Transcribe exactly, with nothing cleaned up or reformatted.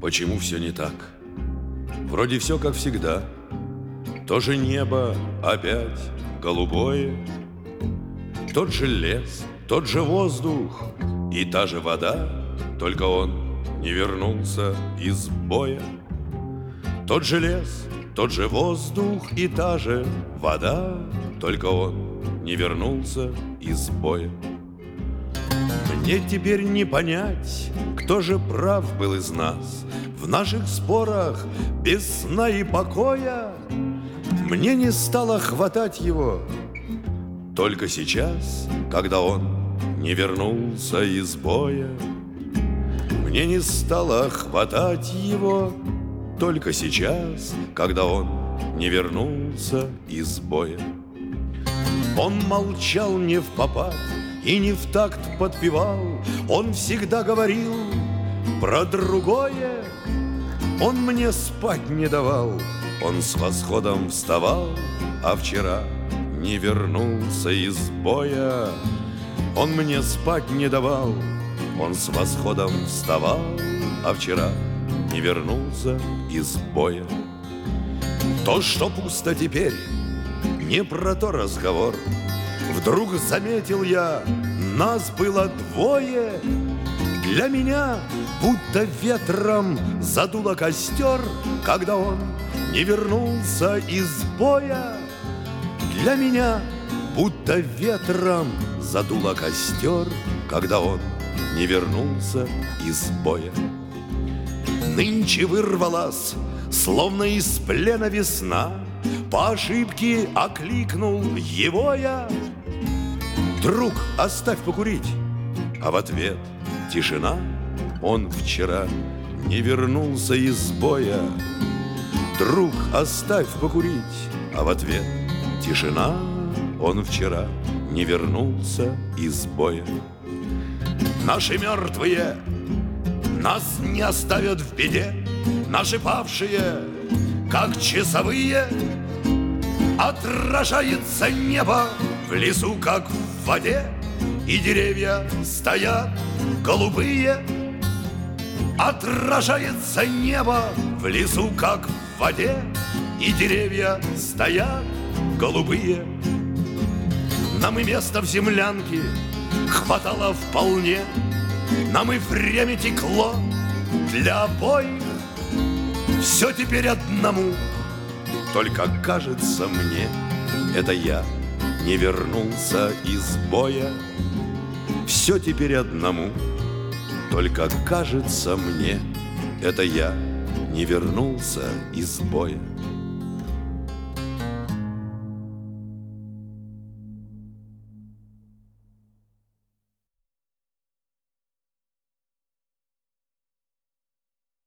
почему все не так? Вроде все как всегда. То же небо опять голубое, тот же лес, тот же воздух и та же вода, только он не вернулся из боя. Тот же лес, тот же воздух и та же вода, только он не вернулся из боя. Мне теперь не понять, кто же прав был из нас в наших спорах без сна и покоя. Мне не стало хватать его только сейчас, когда он не вернулся из боя. Мне не стало хватать его только сейчас, когда он не вернулся из боя. Он молчал не впопад и не в такт подпевал, он всегда говорил про другое. Он мне спать не давал, он с восходом вставал, а вчера не вернулся из боя. Он мне спать не давал, он с восходом вставал, а вчера не вернулся из боя. То, что пусто теперь, не про то разговор. Вдруг заметил я, нас было двое. Для меня будто ветром задуло костер, когда он не вернулся из боя. Для меня будто ветром задуло костер, когда он не вернулся из боя. Нынче вырвалась, словно из плена весна, по ошибке окликнул его я. Друг, оставь покурить, а в ответ тишина. Он вчера не вернулся из боя. Друг, оставь покурить, а в ответ тишина. Он вчера не вернулся из боя. Наши мертвые нас не оставят в беде. Наши павшие, как часовые, отражается небо в лесу, как в воде, и деревья стоят голубые. Отражается небо в лесу, как в воде, и деревья стоят голубые. Нам и места в землянке хватало вполне, нам и время текло для обоих. Все теперь одному, только кажется мне, это я не вернулся из боя. Все теперь одному, только кажется мне, это я не вернулся из боя.